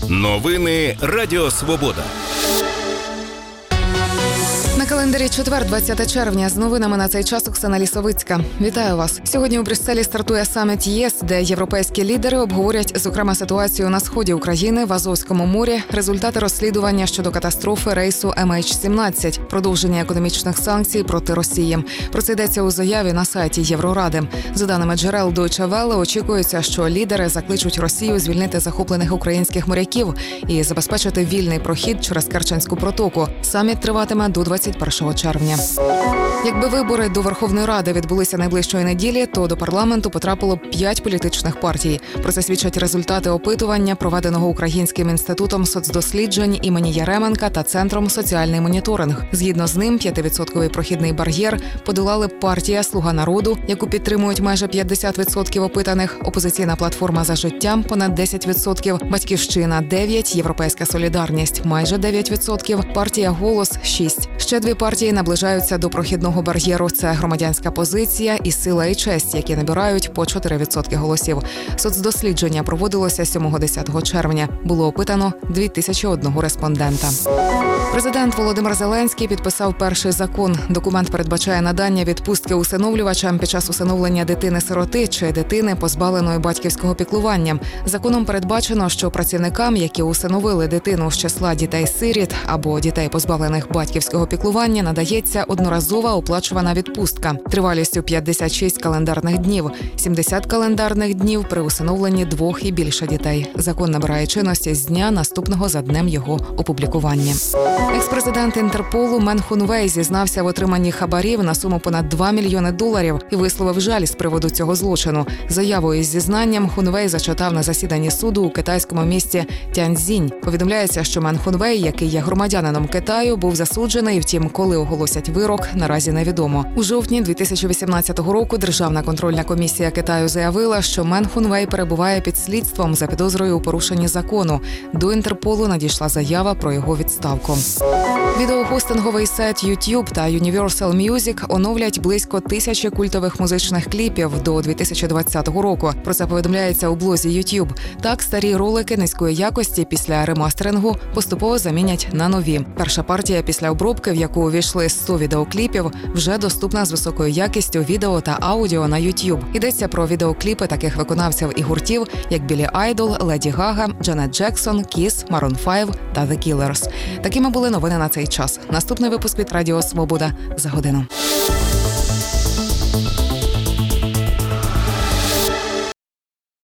Новини Радіо Свобода. На календарі четвер, 20 червня. З новинами на цей час Оксана Лісовицька. Вітаю вас. Сьогодні у Брюсселі стартує саміт ЄС, де європейські лідери обговорять, зокрема, ситуацію на сході України, в Азовському морі, результати розслідування щодо катастрофи рейсу MH17, продовження економічних санкцій проти Росії. Про це йдеться у заяві на сайті Євроради. За даними джерел Deutsche Welle, очікується, що лідери закличуть Росію звільнити захоплених українських моряків і забезпечити вільний прохід через Керченську протоку. Саміт триватиме до 21 червня. Якби вибори до Верховної Ради відбулися найближчої неділі, то до парламенту потрапило 5 політичних партій. Про це свідчать результати опитування, проведеного Українським інститутом соцдосліджень імені Яременка та Центром «Соціальний моніторинг». Згідно з ним, 5% прохідний бар'єр подолали партія «Слуга народу», яку підтримують майже 50% опитаних, опозиційна платформа «За життя» – понад 10%, «Батьківщина» – 9%, «Європейська солідарність» – майже 9%, партія «Голос» – 6%. Ще 2 партії наближаються до прохідного бар'єру – це «Громадянська позиція» і «Сила і честь», які набирають по 4% голосів. Соцдослідження проводилося 7-10 червня. Було опитано 2001 респондента. Президент Володимир Зеленський підписав перший закон. Документ передбачає надання відпустки усиновлювачам під час усиновлення дитини-сироти чи дитини, позбавленої батьківського піклування. Законом передбачено, що працівникам, які усиновили дитину з числа дітей-сиріт або дітей, позбавлених батьківського піклування, надається одноразова оплачувана відпустка тривалістю 56 календарних днів, 70 календарних днів при усиновленні 2 і більше дітей. Закон набирає чинності з дня, наступного за днем його опублікування. Екс-президент Інтерполу Мен Хунвей зізнався в отриманні хабарів на суму понад $2 мільйони і висловив жаль з приводу цього злочину. Заяву із зізнанням Хунвей зачитав на засіданні суду у китайському місті Тяньцзінь. Повідомляється, що Мен Хунвей, який є громадянином Китаю, був засуджений, втім, коли оголосять вирок, наразі невідомо. У жовтні 2018 року Державна контрольна комісія Китаю заявила, що Мен Хунвей перебуває під слідством за підозрою у порушенні закону. До Інтерполу надійшла заява про його відставку. Відеохостинговий сайт YouTube та Universal Music оновлять близько 1000 культових музичних кліпів до 2020 року. Про це повідомляється у блозі YouTube. Так, старі ролики низької якості після ремастерингу поступово замінять на нові. Перша партія після обробки, в яку увійшли 100 відеокліпів, вже доступна з високою якістю відео та аудіо на YouTube. Йдеться про відеокліпи таких виконавців і гуртів, як Біллі Айдол, Леді Гага, Джанет Джексон, Кіс, Maroon 5 та The Killers. Такими були новини на цей час. Наступний випуск від Радіо Свобода за годину.